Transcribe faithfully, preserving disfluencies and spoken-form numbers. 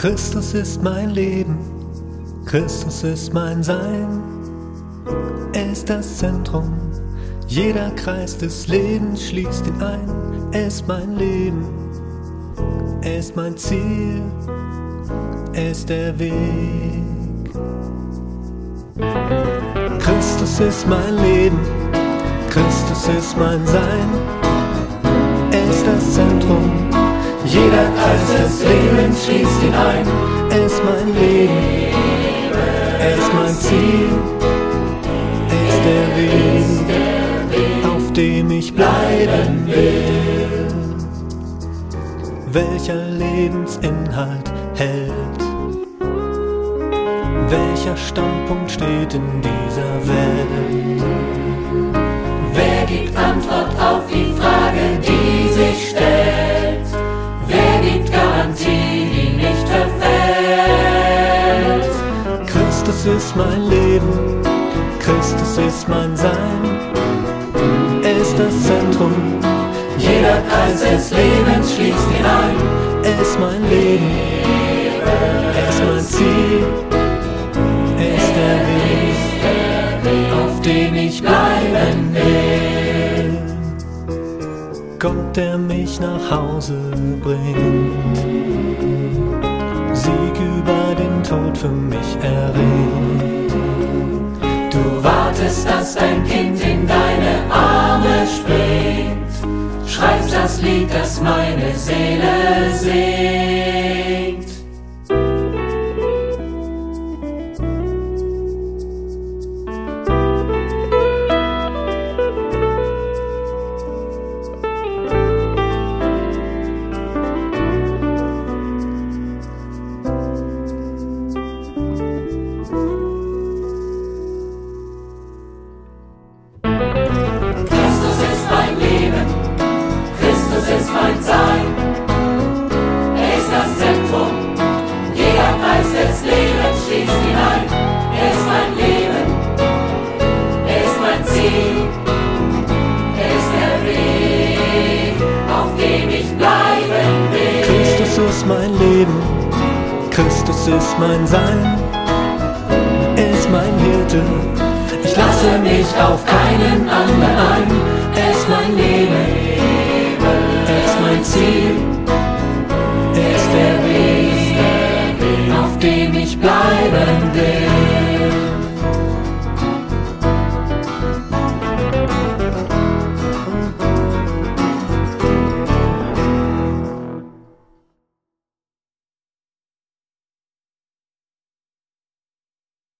Christus ist mein Leben, Christus ist mein Sein. Er ist das Zentrum, jeder Kreis des Lebens schließt ihn ein. Er ist mein Leben, er ist mein Ziel, er ist der Weg. Christus ist mein Leben, Christus ist mein Sein. Er ist das Zentrum, jeder Kreis des Lebens schließt ihn ein. Er ist mein Leben, er ist mein Ziel, er ist der Weg, auf dem ich bleiben will. Welcher Lebensinhalt hält? Welcher Standpunkt steht in dieser Welt? Wer gibt Antwort auf die Frage, die sich stellt? Wer gibt Garantie, die nicht verfällt? Christus ist mein Leben, Christus ist mein Sein. Er ist das Zentrum, jeder Kreis des Lebens schließt ihn ein. er ist mein Leben, er ist mein Ziel, er ist der Weg, auf dem ich bleiben will. Gott, der mich nach Hause bringt, Sieg über den Tod für mich erringt. Du wartest, dass dein Kind in deine Arme springt, schreibst das Lied, das meine Seele singt. Christus ist mein Leben, Christus ist mein Sein. Er ist das Zentrum, jeder Kreis des Lebens schließt ihn ein. Er ist mein Leben, er ist mein Ziel, er ist der Weg, auf dem ich bleiben will. Christus ist mein Leben, Christus ist mein Sein. Er ist mein Hirte, ich lasse mich auf keinen anderen ein. Er ist mein Leben, er ist mein Ziel, er ist der Weg, auf dem ich bleiben will.